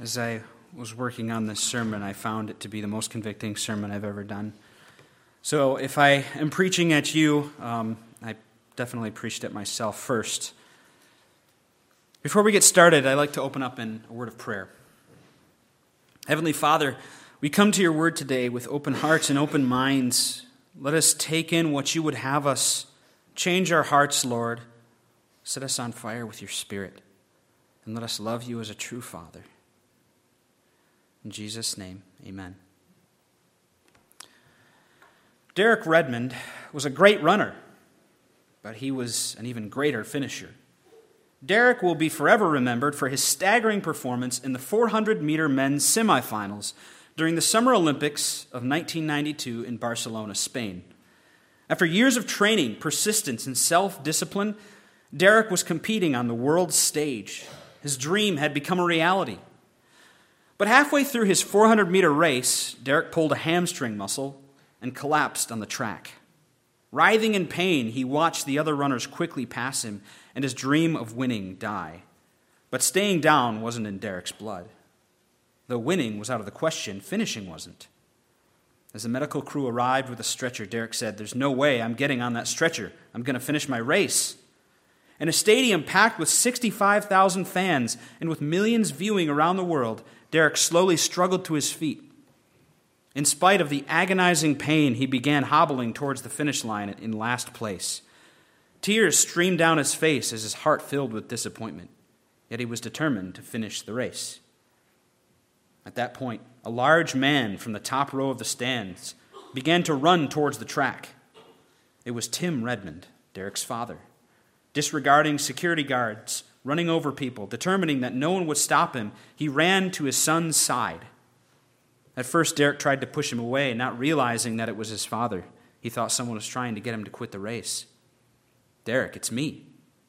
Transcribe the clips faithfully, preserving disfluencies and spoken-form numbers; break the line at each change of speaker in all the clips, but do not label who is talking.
As I was working on this sermon, I found it to be the most convicting sermon I've ever done. So if I am preaching at you, um, I definitely preached at myself first. Before we get started, I'd like to open up in a word of prayer. Heavenly Father, we come to your word today with open hearts and open minds. Let us take in what you would have us. Change our hearts, Lord. Set us on fire with your Spirit. And let us love you as a true Father. In Jesus' name, amen. Derek Redmond was a great runner, but he was an even greater finisher. Derek will be forever remembered for his staggering performance in the four hundred meter men's semifinals during the Summer Olympics of nineteen ninety-two in Barcelona, Spain. After years of training, persistence, and self-discipline, Derek was competing on the world stage. His dream had become a reality. But halfway through his four hundred meter race, Derek pulled a hamstring muscle and collapsed on the track. Writhing in pain, he watched the other runners quickly pass him and his dream of winning die. But staying down wasn't in Derek's blood. Though winning was out of the question, finishing wasn't. As the medical crew arrived with a stretcher, Derek said, "There's no way I'm getting on that stretcher. I'm going to finish my race." In a stadium packed with sixty-five thousand fans and with millions viewing around the world, Derek slowly struggled to his feet. In spite of the agonizing pain, he began hobbling towards the finish line in last place. Tears streamed down his face as his heart filled with disappointment, yet he was determined to finish the race. At that point, a large man from the top row of the stands began to run towards the track. It was Tim Redmond, Derek's father. Disregarding security guards, running over people, determining that no one would stop him, he ran to his son's side. At first, Derek tried to push him away, not realizing that it was his father. He thought someone was trying to get him to quit the race. "Derek, it's me."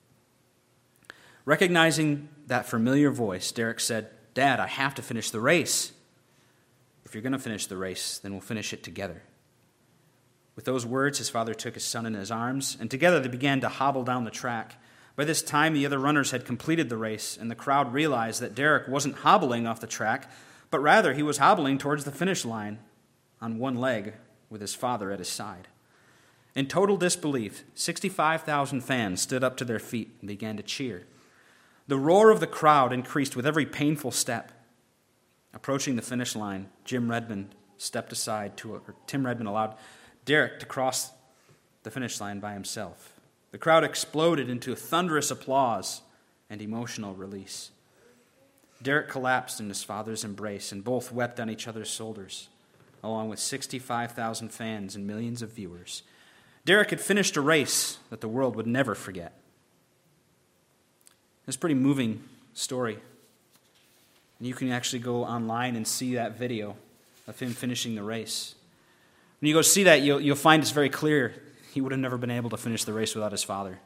Recognizing that familiar voice, Derek said, "Dad, I have to finish the race." "If you're going to finish the race, then we'll finish it together." With those words, his father took his son in his arms, and together they began to hobble down the track. By this time, the other runners had completed the race, and the crowd realized that Derek wasn't hobbling off the track, but rather he was hobbling towards the finish line on one leg with his father at his side. In total disbelief, sixty-five thousand fans stood up to their feet and began to cheer. The roar of the crowd increased with every painful step. Approaching the finish line, Jim Redmond stepped aside to, or Tim Redmond allowed Derek to cross the finish line by himself. The crowd exploded into thunderous applause and emotional release. Derek collapsed in his father's embrace, and both wept on each other's shoulders, along with sixty-five thousand fans and millions of viewers. Derek had finished a race that the world would never forget. It's a pretty moving story. And you can actually go online and see that video of him finishing the race. When you go see that, you'll, you'll find it's very clear he would have never been able to finish the race without his father.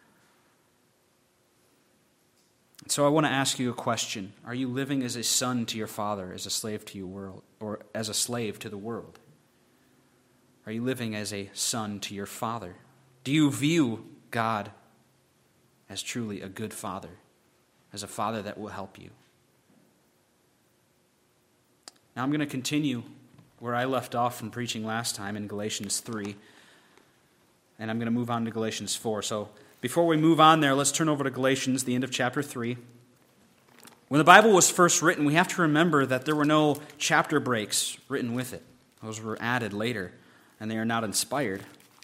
So I want to ask you a question. Are you living as a son to your father, as a slave to your world, or as a slave to the world? Are you living as a son to your father? Do you view God as truly a good father, as a father that will help you? Now I'm going to continue where I left off from preaching last time in Galatians three, and I'm going to move on to Galatians four. So before we move on there, let's turn over to Galatians, the end of chapter three. When the Bible was first written, we have to remember that there were no chapter breaks written with it. Those were added later, and they are not inspired.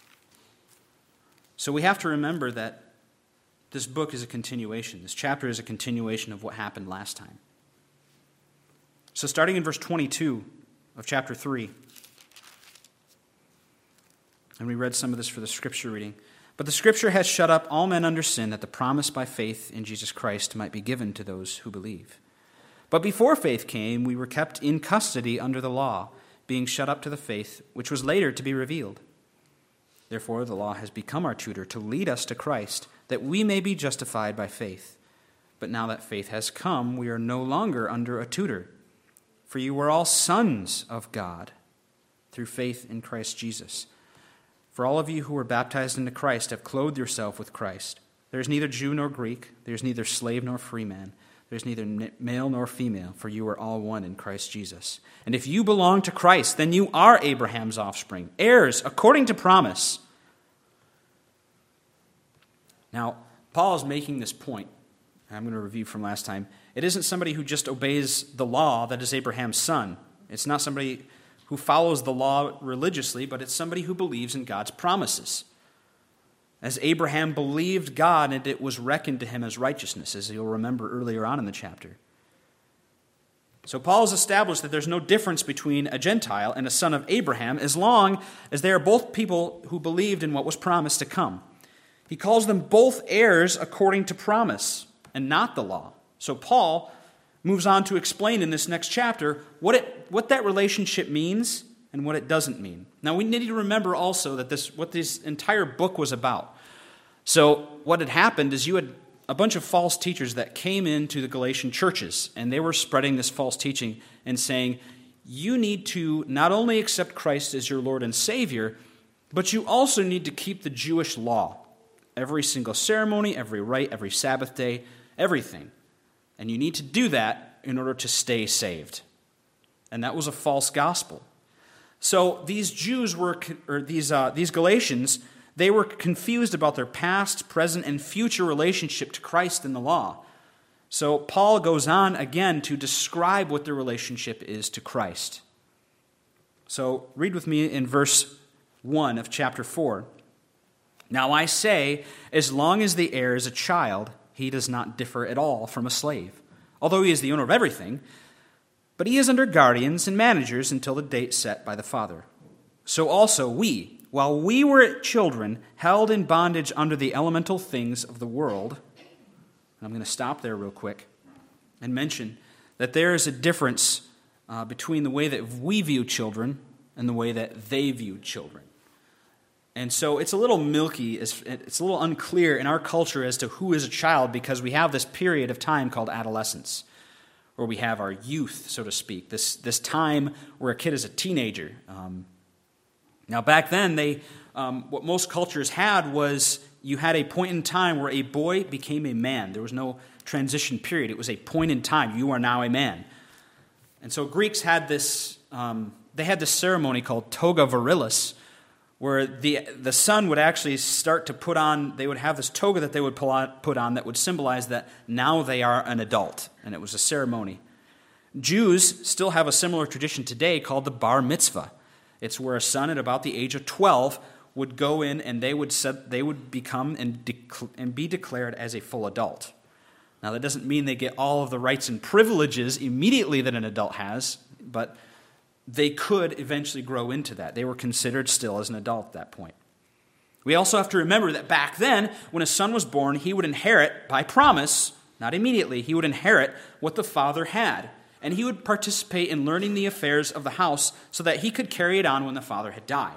So we have to remember that this book is a continuation. This chapter is a continuation of what happened last time. So starting in verse twenty-two of chapter three, and we read some of this for the scripture reading. But the scripture has shut up all men under sin, that the promise by faith in Jesus Christ might be given to those who believe. But before faith came, we were kept in custody under the law, being shut up to the faith which was later to be revealed. Therefore the law has become our tutor to lead us to Christ, that we may be justified by faith. But now that faith has come, we are no longer under a tutor. For you were all sons of God through faith in Christ Jesus. For all of you who were baptized into Christ have clothed yourself with Christ. There is neither Jew nor Greek, there is neither slave nor free man. There's neither male nor female, for you are all one in Christ Jesus. And if you belong to Christ, then you are Abraham's offspring, heirs according to promise. Now, Paul is making this point. I'm going to review from last time. It isn't somebody who just obeys the law that is Abraham's son. It's not somebody who follows the law religiously, but it's somebody who believes in God's promises. As Abraham believed God, and it was reckoned to him as righteousness, as you'll remember earlier on in the chapter. So Paul has established that there's no difference between a Gentile and a son of Abraham as long as they are both people who believed in what was promised to come. He calls them both heirs according to promise and not the law. So Paul moves on to explain in this next chapter what it what that relationship means and what it doesn't mean. Now we need to remember also that this what this entire book was about. So what had happened is you had a bunch of false teachers that came into the Galatian churches, and they were spreading this false teaching and saying, you need to not only accept Christ as your Lord and Savior, but you also need to keep the Jewish law. Every single ceremony, every rite, every Sabbath day, everything. And you need to do that in order to stay saved. And that was a false gospel. So these Jews were, or these uh, these Galatians, they were confused about their past, present, and future relationship to Christ and the law. So Paul goes on again to describe what their relationship is to Christ. So read with me in verse one of chapter four. Now I say, as long as the heir is a child, he does not differ at all from a slave, although he is the owner of everything. But he is under guardians and managers until the date set by the father. So also we, while we were children, held in bondage under the elemental things of the world. And I'm going to stop there real quick and mention that there is a difference uh, between the way that we view children and the way that they view children. And so it's a little milky, it's a little unclear in our culture as to who is a child, because we have this period of time called adolescence, where we have our youth, so to speak, this, this time where a kid is a teenager. Um, now back then, they um, what most cultures had was you had a point in time where a boy became a man. There was no transition period. It was a point in time. You are now a man. And so Greeks had this, um, they had this ceremony called toga virilis, where the the son would actually start to put on, they would have this toga that they would put on that would symbolize that now they are an adult, and it was a ceremony. Jews still have a similar tradition today called the bar mitzvah. It's where a son at about the age of twelve would go in and they would set, they would become and, dec- and be declared as a full adult. Now that doesn't mean they get all of the rights and privileges immediately that an adult has, but they could eventually grow into that. They were considered still as an adult at that point. We also have to remember that back then, when a son was born, he would inherit, by promise, not immediately, he would inherit what the father had. And he would participate in learning the affairs of the house so that he could carry it on when the father had died.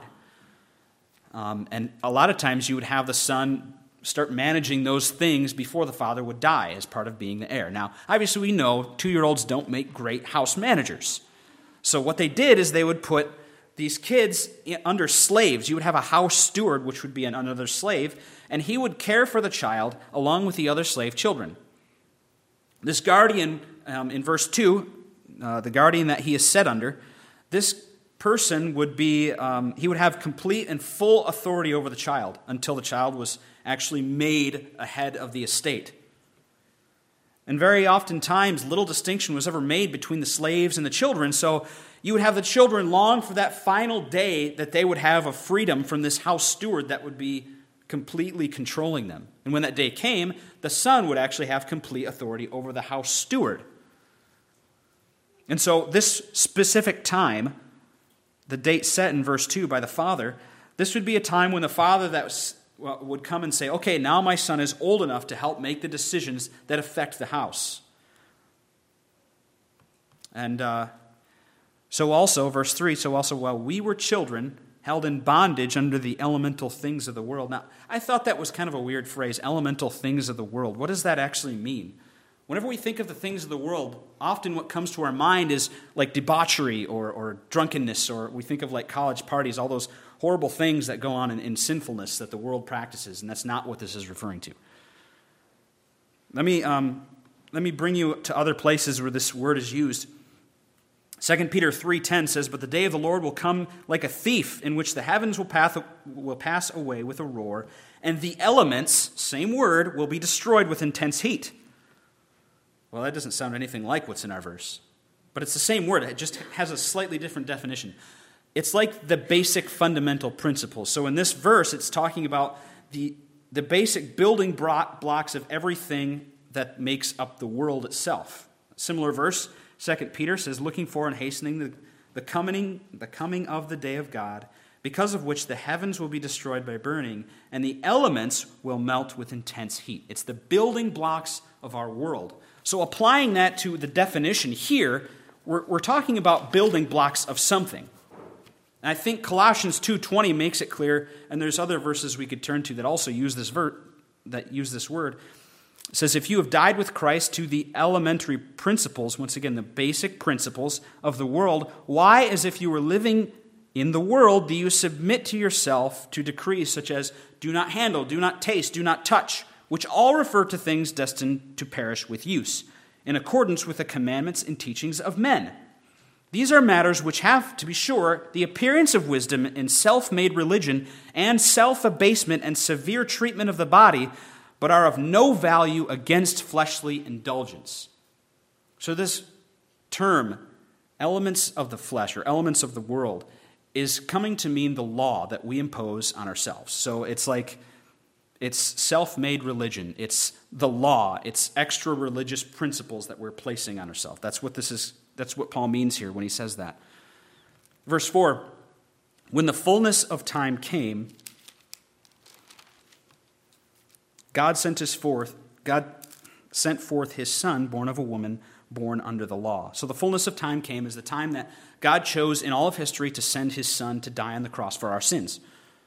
Um, and a lot of times you would have the son start managing those things before the father would die as part of being the heir. Now, obviously we know two-year-olds don't make great house managers. So what they did is they would put these kids under slaves. You would have a house steward, which would be another slave, and he would care for the child along with the other slave children. This guardian, um, in verse two, uh, the guardian that he is set under, this person would be, um, he would have complete and full authority over the child until the child was actually made a head of the estate. And very often times, little distinction was ever made between the slaves and the children, so you would have the children long for that final day that they would have a freedom from this house steward that would be completely controlling them. And when that day came, the son would actually have complete authority over the house steward. And so this specific time, the date set in verse two by the father, this would be a time when the father that was Well, would come and say, okay, now my son is old enough to help make the decisions that affect the house. And uh, so also, verse three, so also while we were children, held in bondage under the elemental things of the world. Now, I thought that was kind of a weird phrase, elemental things of the world. What does that actually mean? Whenever we think of the things of the world, often what comes to our mind is like debauchery or, or drunkenness, or we think of like college parties, all those horrible things that go on in, in sinfulness that the world practices, and that's not what this is referring to. Let me um, let me bring you to other places where this word is used. Second Peter three ten says, "But the day of the Lord will come like a thief, in which the heavens will pass, will pass away with a roar, and the elements," same word, "will be destroyed with intense heat." Well, that doesn't sound anything like what's in our verse. But it's the same word. It just has a slightly different definition. It's like the basic fundamental principles. So in this verse, it's talking about the, the basic building blocks of everything that makes up the world itself. Similar verse, Second Peter says, "Looking for and hastening the, the, coming, the coming of the day of God, because of which the heavens will be destroyed by burning, and the elements will melt with intense heat." It's the building blocks of our world. So applying that to the definition here, we're, we're talking about building blocks of something. And I think Colossians two twenty makes it clear, and there's other verses we could turn to that also use this ver- that use this word. It says, "If you have died with Christ to the elementary principles," once again, the basic principles of the world, "why, as if you were living in the world, do you submit to yourself to decrees such as do not handle, do not taste, do not touch, which all refer to things destined to perish with use, in accordance with the commandments and teachings of men. These are matters which have, to be sure, the appearance of wisdom in self-made religion and self-abasement and severe treatment of the body, but are of no value against fleshly indulgence." So this term, elements of the flesh or elements of the world, is coming to mean the law that we impose on ourselves. So it's like, it's self-made religion. It's the law. It's extra religious principles that we're placing on ourselves. That's what this is. That's what Paul means here when he says that. Verse four, "When the fullness of time came, God sent us forth, God sent forth his son, born of a woman, born under the law." So the fullness of time came is the time that God chose in all of history to send his son to die on the cross for our sins.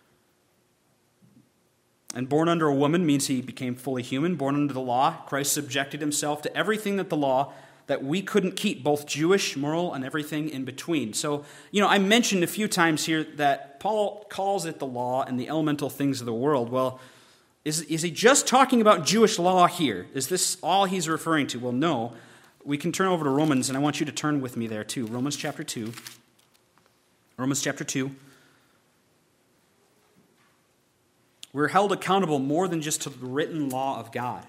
And born under a woman means he became fully human. Born under the law, Christ subjected himself to everything that the law that we couldn't keep, both Jewish, moral, and everything in between. So, you know, I mentioned a few times here that Paul calls it the law and the elemental things of the world. Well, is, is he just talking about Jewish law here? Is this all he's referring to? Well, no. We can turn over to Romans, and I want you to turn with me there too. Romans chapter two. Romans chapter two. We're held accountable more than just to the written law of God,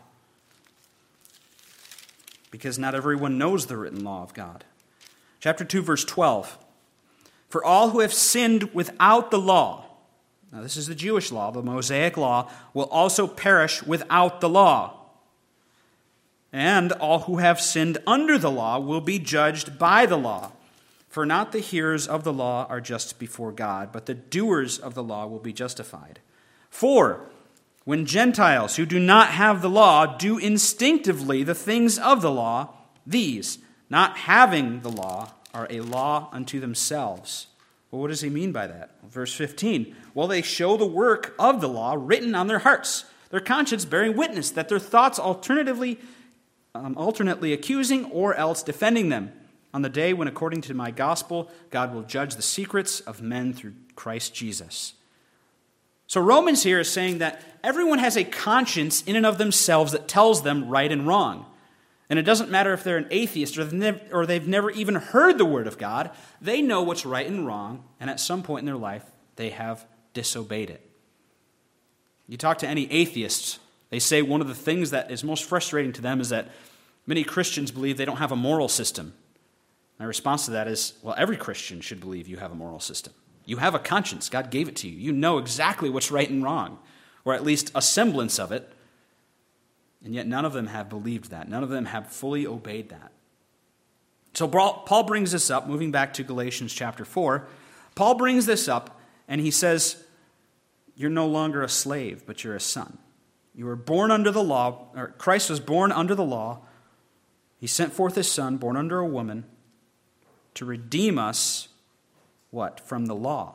because not everyone knows the written law of God. Chapter two, verse twelve. "For all who have sinned without the law," now this is the Jewish law, the Mosaic law, "will also perish without the law. And all who have sinned under the law will be judged by the law. For not the hearers of the law are just before God, but the doers of the law will be justified. For when Gentiles who do not have the law do instinctively the things of the law, these, not having the law, are a law unto themselves." Well, what does he mean by that? Verse fifteen, "Well, they show the work of the law written on their hearts, their conscience bearing witness that their thoughts alternatively, um, alternately accusing or else defending them, on the day when, according to my gospel, God will judge the secrets of men through Christ Jesus." So Romans here is saying that everyone has a conscience in and of themselves that tells them right and wrong. And it doesn't matter if they're an atheist or they've, never, or they've never even heard the word of God. They know what's right and wrong, and at some point in their life, they have disobeyed it. You talk to any atheists, they say one of the things that is most frustrating to them is that many Christians believe they don't have a moral system. My response to that is, well, every Christian should believe you have a moral system. You have a conscience. God gave it to you. You know exactly what's right and wrong, or at least a semblance of it. And yet none of them have believed that. None of them have fully obeyed that. So Paul brings this up, moving back to Galatians chapter four. Paul brings this up, and he says, you're no longer a slave, but you're a son. You were born under the law, or Christ was born under the law. He sent forth his son, born under a woman, to redeem us, what? From the law.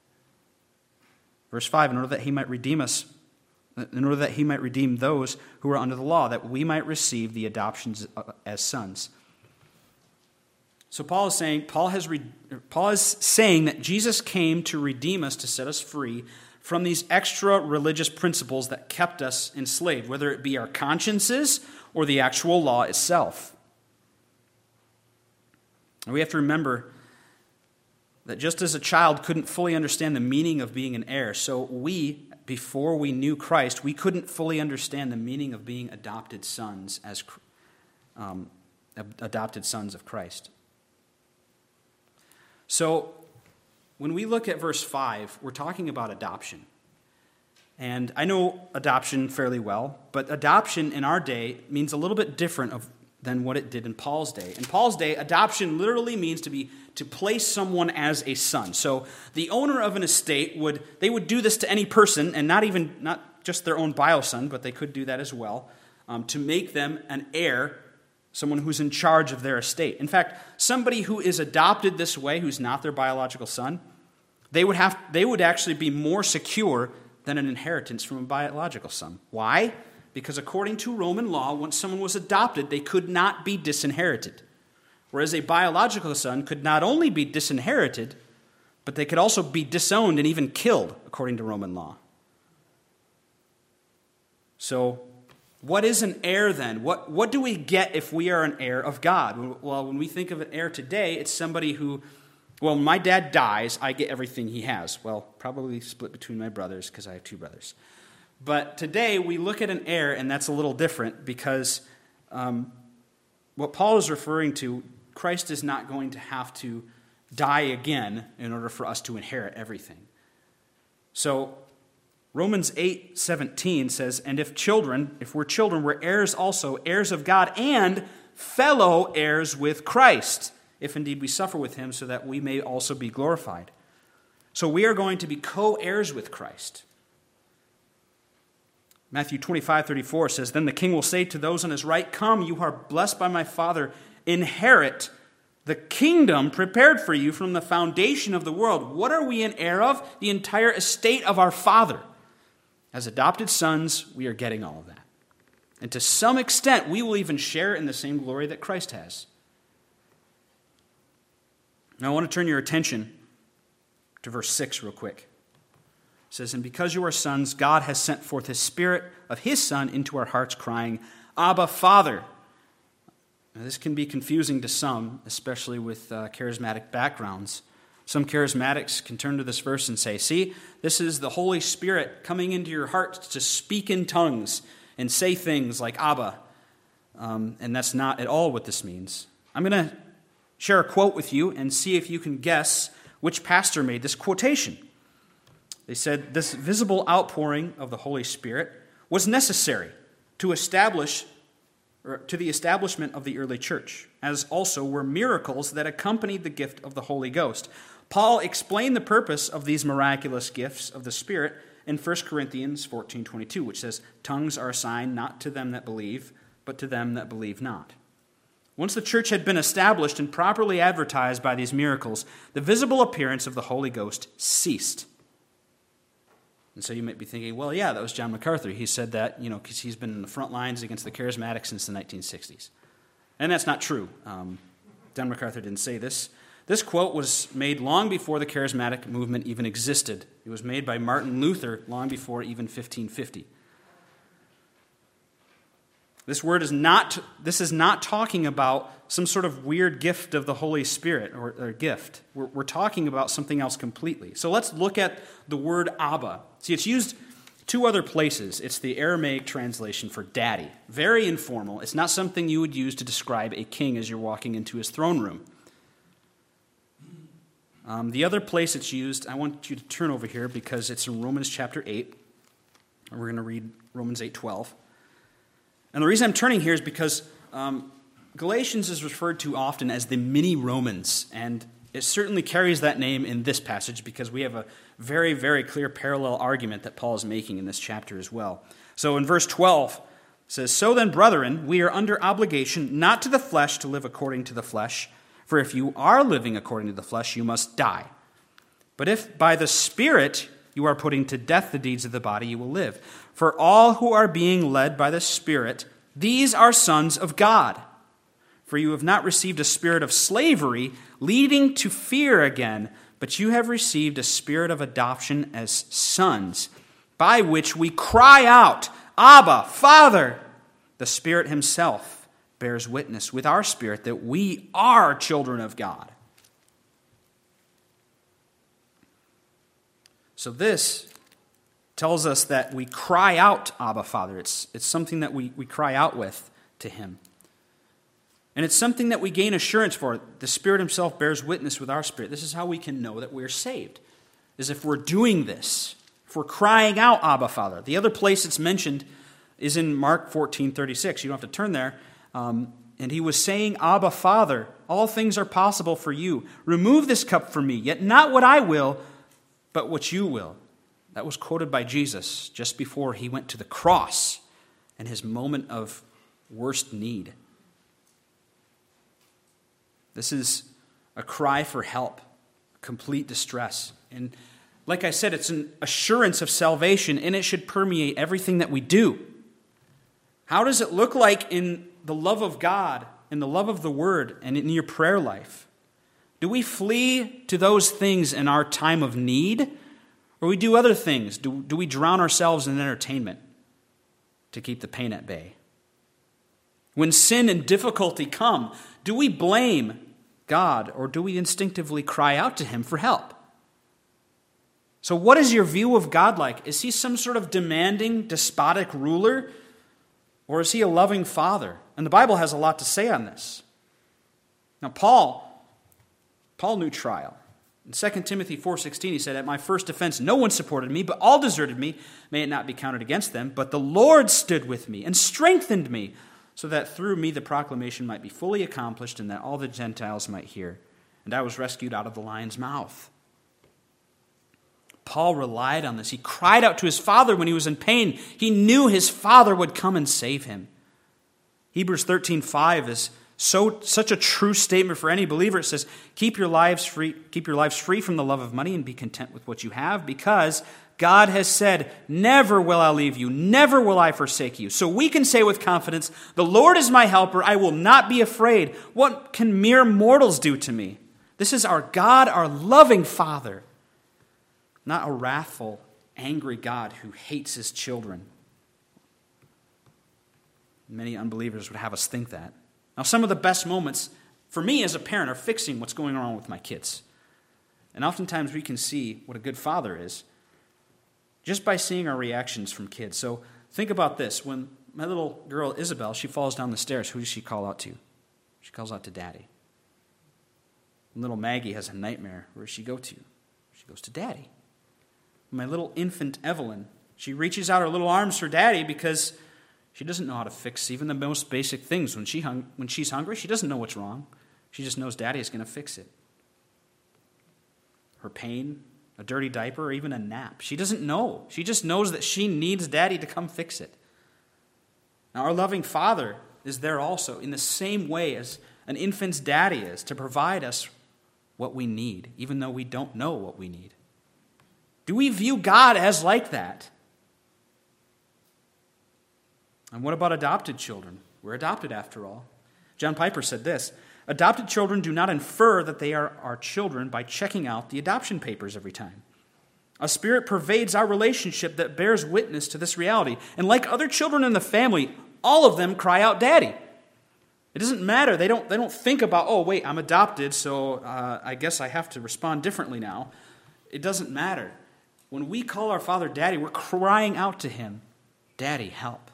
Verse five, in order that he might redeem us, in order that he might redeem those who are under the law, that we might receive the adoptions as sons. So Paul is saying, Paul has, Paul is saying that Jesus came to redeem us, to set us free from these extra religious principles that kept us enslaved, whether it be our consciences or the actual law itself. And we have to remember that just as a child couldn't fully understand the meaning of being an heir, so we, before we knew Christ, we couldn't fully understand the meaning of being adopted sons as um, adopted sons of Christ. So, when we look at verse five, we're talking about adoption. And I know adoption fairly well, but adoption in our day means a little bit different of, than what it did in Paul's day. In Paul's day, adoption literally means to be to place someone as a son. So the owner of an estate would they would do this to any person, and not even not just their own bio son, but they could do that as well, um, to make them an heir, someone who's in charge of their estate. In fact, somebody who is adopted this way, who's not their biological son, they would have they would actually be more secure than an inheritance from a biological son. Why? Because according to Roman law, once someone was adopted, they could not be disinherited. Whereas a biological son could not only be disinherited, but they could also be disowned and even killed, according to Roman law. So, what is an heir then? What, what do we get if we are an heir of God? Well, when we think of an heir today, it's somebody who, well, when my dad dies, I get everything he has. Well, probably split between my brothers because I have two brothers. But today we look at an heir, and that's a little different because um, what Paul is referring to, Christ is not going to have to die again in order for us to inherit everything. So Romans eight seventeen says, and if children, if we're children, we're heirs also, heirs of God, and fellow heirs with Christ, if indeed we suffer with him, so that we may also be glorified. So we are going to be co-heirs with Christ. Matthew twenty-five thirty-four says, then the king will say to those on his right, come, you are blessed by my Father, inherit the kingdom prepared for you from the foundation of the world. What are we an heir of? The entire estate of our Father. As adopted sons, we are getting all of that. And to some extent, we will even share in the same glory that Christ has. Now I want to turn your attention to verse six real quick. It says, and because you are sons, God has sent forth his Spirit of his Son into our hearts, crying, Abba, Father. Now, this can be confusing to some, especially with uh, charismatic backgrounds. Some charismatics can turn to this verse and say, see, this is the Holy Spirit coming into your heart to speak in tongues and say things like Abba. Um, and that's not at all what this means. I'm going to share a quote with you and see if you can guess which pastor made this quotation. They said, this visible outpouring of the Holy Spirit was necessary to establish, or to the establishment of the early church, as also were miracles that accompanied the gift of the Holy Ghost. Paul explained the purpose of these miraculous gifts of the Spirit in First Corinthians fourteen twenty-two, which says, tongues are a sign not to them that believe, but to them that believe not. Once the church had been established and properly advertised by these miracles, the visible appearance of the Holy Ghost ceased. And so you might be thinking, well, yeah, that was John MacArthur. He said that, you know, because he's been in the front lines against the charismatics since the nineteen sixties. And that's not true. Um, John MacArthur didn't say this. This quote was made long before the charismatic movement even existed. It was made by Martin Luther long before even fifteen fifty. This word is not, this is not talking about some sort of weird gift of the Holy Spirit or, or gift. We're, we're talking about something else completely. So let's look at the word Abba. See, it's used two other places. It's the Aramaic translation for daddy. Very informal. It's not something you would use to describe a king as you're walking into his throne room. Um, the other place it's used, I want you to turn over here because it's in Romans chapter eight. And we're going to read Romans eight twelve. And the reason I'm turning here is because um, Galatians is referred to often as the mini-Romans, and it certainly carries that name in this passage because we have a very, very clear parallel argument that Paul is making in this chapter as well. So in verse twelve, it says, so then, brethren, we are under obligation not to the flesh to live according to the flesh, for if you are living according to the flesh, you must die. But if by the Spirit you are putting to death the deeds of the body, you will live. For all who are being led by the Spirit, these are sons of God. For you have not received a spirit of slavery, leading to fear again, but you have received a spirit of adoption as sons, by which we cry out, Abba, Father. The Spirit himself bears witness with our spirit that we are children of God. So this tells us that we cry out, Abba, Father. It's, it's something that we, we cry out with to him. And it's something that we gain assurance for. The Spirit himself bears witness with our spirit. This is how we can know that we're saved, is if we're doing this, if we're crying out, Abba, Father. The other place it's mentioned is in Mark fourteen thirty-six. You don't have to turn there. Um, and he was saying, Abba, Father, all things are possible for you. Remove this cup from me, yet not what I will, but what you will. That was quoted by Jesus just before he went to the cross in his moment of worst need. This is a cry for help, complete distress. And like I said, it's an assurance of salvation, and it should permeate everything that we do. How does it look like in the love of God, in the love of the Word, and in your prayer life? Do we flee to those things in our time of need, or we do other things? Do, do we drown ourselves in entertainment to keep the pain at bay? When sin and difficulty come, do we blame God, or do we instinctively cry out to him for help? So what is your view of God like? Is he some sort of demanding, despotic ruler? Or is he a loving father? And the Bible has a lot to say on this. Now, Paul, Paul knew trial. In Second Timothy four sixteen, he said, at my first offense, no one supported me, but all deserted me. May it not be counted against them. But the Lord stood with me and strengthened me, so that through me the proclamation might be fully accomplished and that all the Gentiles might hear. And I was rescued out of the lion's mouth. Paul relied on this. He cried out to his father when he was in pain. He knew his father would come and save him. Hebrews thirteen five is so such a true statement for any believer. It says, keep your lives free, keep your lives free from the love of money and be content with what you have, because God has said, never will I leave you, never will I forsake you. So we can say with confidence, the Lord is my helper, I will not be afraid. What can mere mortals do to me? This is our God, our loving Father, not a wrathful, angry God who hates his children. Many unbelievers would have us think that. Now, some of the best moments for me as a parent are fixing what's going on with my kids. And oftentimes we can see what a good father is just by seeing our reactions from kids. So think about this. When my little girl, Isabel, she falls down the stairs, who does she call out to? She calls out to Daddy. When little Maggie has a nightmare, where does she go to? She goes to Daddy. My little infant Evelyn, she reaches out her little arms for Daddy because she doesn't know how to fix even the most basic things. When she hung, when she's hungry, she doesn't know what's wrong. She just knows Daddy is going to fix it. Her pain, a dirty diaper, or even a nap. She doesn't know. She just knows that she needs Daddy to come fix it. Now, our loving Father is there also in the same way as an infant's daddy is, to provide us what we need, even though we don't know what we need. Do we view God as like that? And what about adopted children? We're adopted after all. John Piper said this, adopted children do not infer that they are our children by checking out the adoption papers every time. A spirit pervades our relationship that bears witness to this reality. And like other children in the family, all of them cry out, Daddy. It doesn't matter. They don't, they don't think about, oh, wait, I'm adopted, so uh, I guess I have to respond differently now. It doesn't matter. When we call our Father Daddy, we're crying out to him, Daddy, help.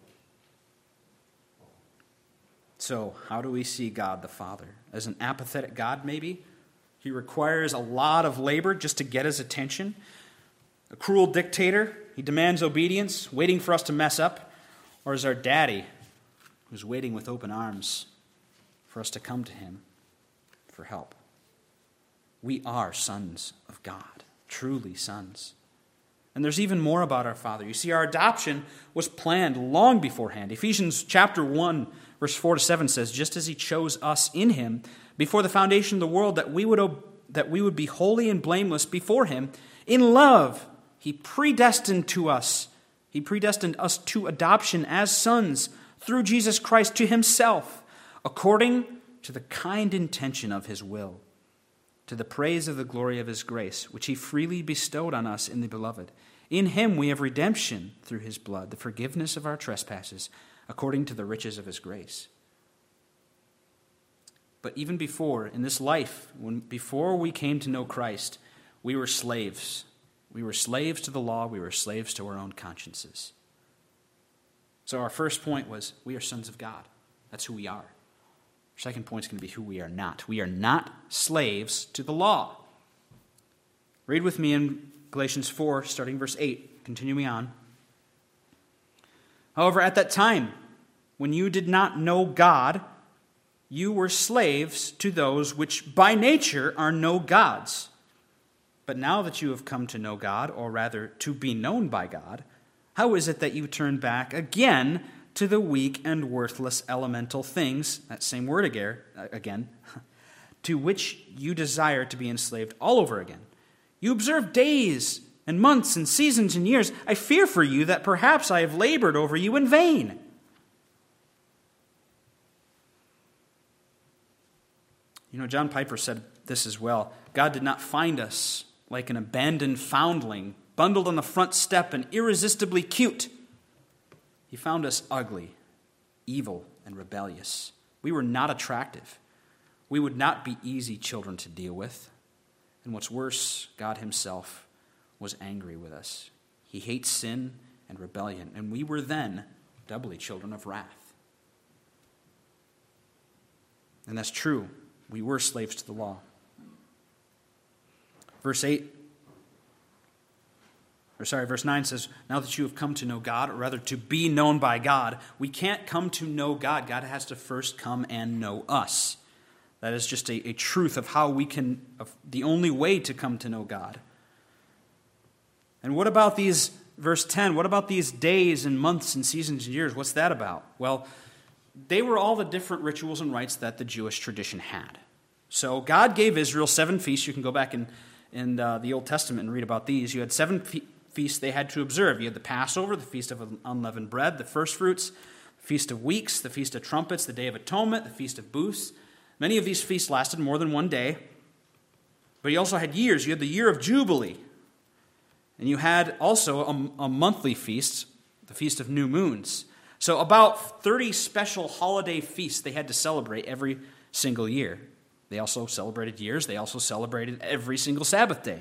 So, how do we see God the Father? As an apathetic God, maybe? He requires a lot of labor just to get his attention. A cruel dictator, he demands obedience, waiting for us to mess up. Or is our daddy, who's waiting with open arms for us to come to him for help? We are sons of God, truly sons. And there's even more about our Father. You see, our adoption was planned long beforehand. Ephesians chapter one, verse four to seven says, just as he chose us in him before the foundation of the world, that we would that we would be holy and blameless before him, in love he predestined to us. He predestined us to adoption as sons through Jesus Christ to himself, according to the kind intention of his will, to the praise of the glory of his grace, which he freely bestowed on us in the Beloved. In him we have redemption through his blood, the forgiveness of our trespasses, according to the riches of his grace. But even before, in this life, when before we came to know Christ, we were slaves. We were slaves to the law. We were slaves to our own consciences. So our first point was, we are sons of God. That's who we are. Our second point is going to be who we are not. We are not slaves to the law. Read with me in Galatians four, starting verse eight, continuing on. However, at that time, when you did not know God, you were slaves to those which by nature are no gods. But now that you have come to know God, or rather to be known by God, how is it that you turn back again to the weak and worthless elemental things, that same word again, to which you desire to be enslaved all over again? You observe days and months and seasons and years. I fear for you that perhaps I have labored over you in vain. You know, John Piper said this as well. God did not find us like an abandoned foundling, bundled on the front step and irresistibly cute. He found us ugly, evil, and rebellious. We were not attractive. We would not be easy children to deal with. And what's worse, God himself was angry with us. He hates sin and rebellion, and we were then doubly children of wrath. And that's true. We were slaves to the law. Verse eight, or sorry, verse nine says, now that you have come to know God, or rather to be known by God, we can't come to know God. God has to first come and know us. That is just a, a truth of how we can, of the only way to come to know God. And what about these, verse ten, what about these days and months and seasons and years? What's that about? Well, they were all the different rituals and rites that the Jewish tradition had. So God gave Israel seven feasts. You can go back in, in uh, the Old Testament and read about these. You had seven fe- feasts they had to observe. You had the Passover, the Feast of Unleavened Bread, the First Fruits, the Feast of Weeks, the Feast of Trumpets, the Day of Atonement, the Feast of Booths. Many of these feasts lasted more than one day. But you also had years. You had the Year of Jubilee. And you had also a, a monthly feast, the Feast of New Moons. So about thirty special holiday feasts they had to celebrate every single year. They also celebrated years. They also celebrated every single Sabbath day.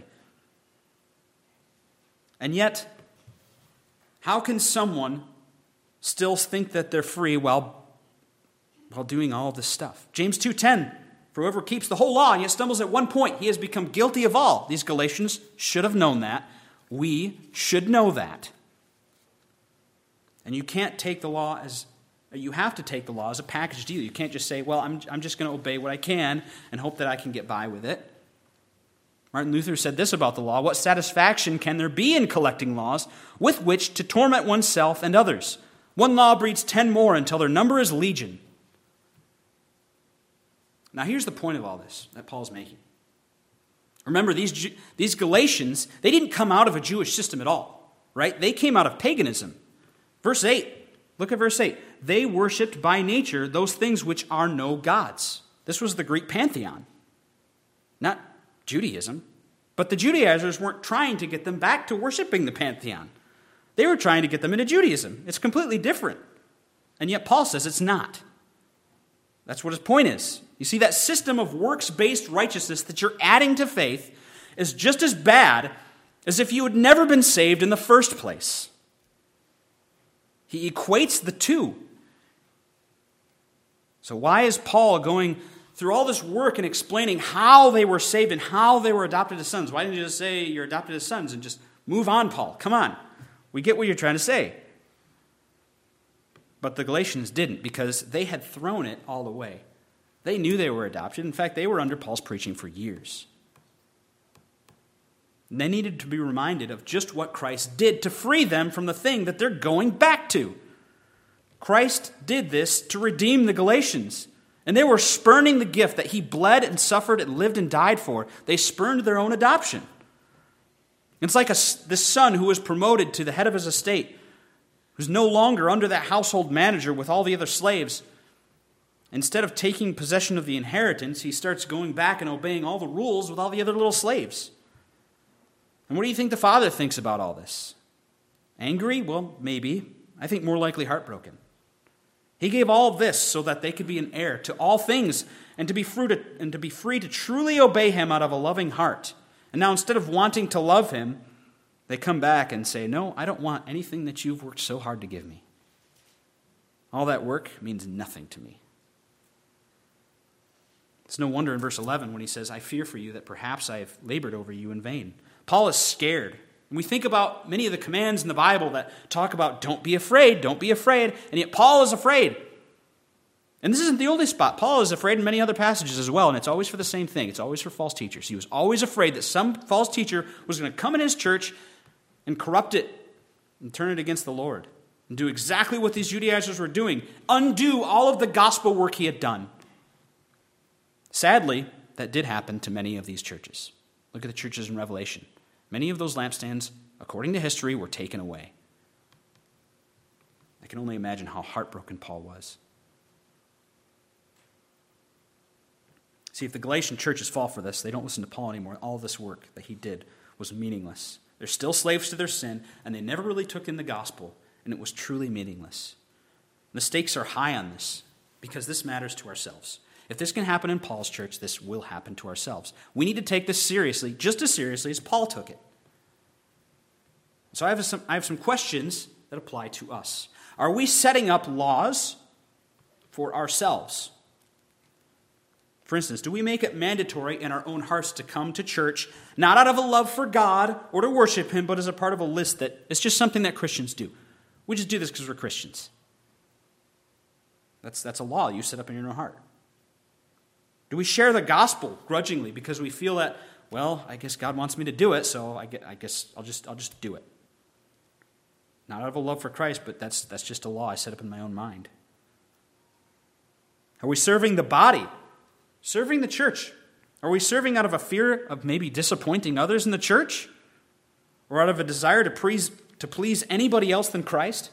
And yet, how can someone still think that they're free while, while doing all of this stuff? James two ten, for whoever keeps the whole law and yet stumbles at one point, he has become guilty of all. These Galatians should have known that. We should know that. And you can't take the law as, you have to take the law as a package deal. You can't just say, well, I'm, I'm just going to obey what I can and hope that I can get by with it. Martin Luther said this about the law: what satisfaction can there be in collecting laws with which to torment oneself and others? One law breeds ten more until their number is legion. Now here's the point of all this that Paul's making. Remember, these, these Galatians, they didn't come out of a Jewish system at all, right? They came out of paganism. Verse eight, look at verse eight. They worshipped by nature those things which are no gods. This was the Greek pantheon, not Judaism. But the Judaizers weren't trying to get them back to worshiping the pantheon. They were trying to get them into Judaism. It's completely different. And yet Paul says it's not. That's what his point is. You see, that system of works-based righteousness that you're adding to faith is just as bad as if you had never been saved in the first place. He equates the two. So why is Paul going through all this work and explaining how they were saved and how they were adopted as sons? Why didn't you just say you're adopted as sons and just move on, Paul? Come on. We get what you're trying to say. But the Galatians didn't, because they had thrown it all away. They knew they were adopted. In fact, they were under Paul's preaching for years. And they needed to be reminded of just what Christ did to free them from the thing that they're going back to. Christ did this to redeem the Galatians. And they were spurning the gift that he bled and suffered and lived and died for. They spurned their own adoption. It's like a, this son who was promoted to the head of his estate, who's no longer under that household manager with all the other slaves. Instead of taking possession of the inheritance, he starts going back and obeying all the rules with all the other little slaves. And what do you think the father thinks about all this? Angry? Well, maybe. I think more likely heartbroken. He gave all this so that they could be an heir to all things and to be free to, and to be free to truly obey him out of a loving heart. And now instead of wanting to love him, they come back and say, no, I don't want anything that you've worked so hard to give me. All that work means nothing to me. It's no wonder in verse eleven when he says, I fear for you that perhaps I have labored over you in vain. Paul is scared. And we think about many of the commands in the Bible that talk about don't be afraid, don't be afraid, and yet Paul is afraid. And this isn't the only spot. Paul is afraid in many other passages as well, and it's always for the same thing. It's always for false teachers. He was always afraid that some false teacher was going to come in his church and corrupt it and turn it against the Lord and do exactly what these Judaizers were doing, undo all of the gospel work he had done. Sadly, that did happen to many of these churches. Look at the churches in Revelation. Many of those lampstands, according to history, were taken away. I can only imagine how heartbroken Paul was. See, if the Galatian churches fall for this, they don't listen to Paul anymore. All this work that he did was meaningless. They're still slaves to their sin, and they never really took in the gospel, and it was truly meaningless. The stakes are high on this, because this matters to ourselves. If this can happen in Paul's church, this will happen to ourselves. We need to take this seriously, just as seriously as Paul took it. So I have some, I have some questions that apply to us. Are we setting up laws for ourselves? For instance, do we make it mandatory in our own hearts to come to church, not out of a love for God or to worship him, but as a part of a list that it's just something that Christians do? We just do this because we're Christians. That's, that's a law you set up in your own heart. Do we share the gospel grudgingly because we feel that, well, I guess God wants me to do it, so I guess I'll just I'll just do it. Not out of a love for Christ, but that's that's just a law I set up in my own mind. Are we serving the body? Serving the church? Are we serving out of a fear of maybe disappointing others in the church? Or out of a desire to please, to please anybody else than Christ?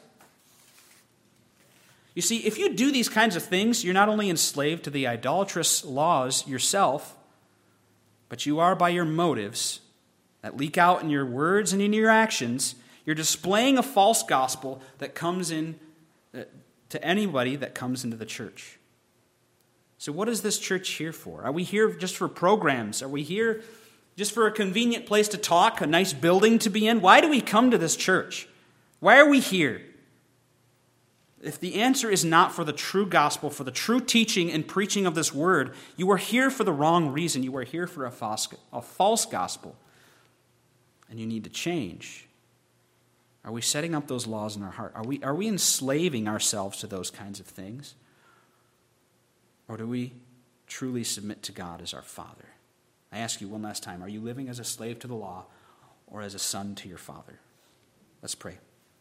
You see, if you do these kinds of things, you're not only enslaved to the idolatrous laws yourself, but you are by your motives that leak out in your words and in your actions, you're displaying a false gospel that comes in to anybody that comes into the church. So what is this church here for? Are we here just for programs? Are we here just for a convenient place to talk, a nice building to be in? Why do we come to this church? Why are we here? If the answer is not for the true gospel, for the true teaching and preaching of this word, you are here for the wrong reason. You are here for a false, a false gospel. And you need to change. Are we setting up those laws in our heart? Are we, are we enslaving ourselves to those kinds of things? Or do we truly submit to God as our Father? I ask you one last time, are you living as a slave to the law or as a son to your Father? Let's pray.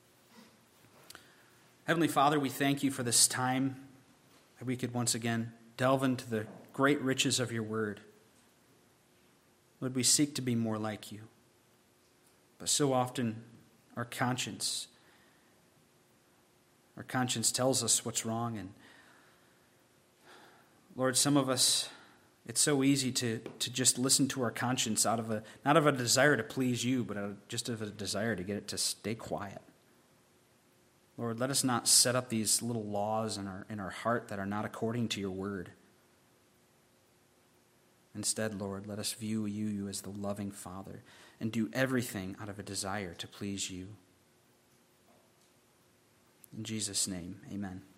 Heavenly Father, we thank you for this time that we could once again delve into the great riches of your word. Lord, we seek to be more like you. But so often our conscience, our conscience tells us what's wrong. And Lord, some of us, it's so easy to, to just listen to our conscience out of a, not of a desire to please you, but out of, just of a desire to get it to stay quiet. Lord, let us not set up these little laws in our, in our heart that are not according to your word. Instead, Lord, let us view you, you as the loving Father and do everything out of a desire to please you. In Jesus' name, amen.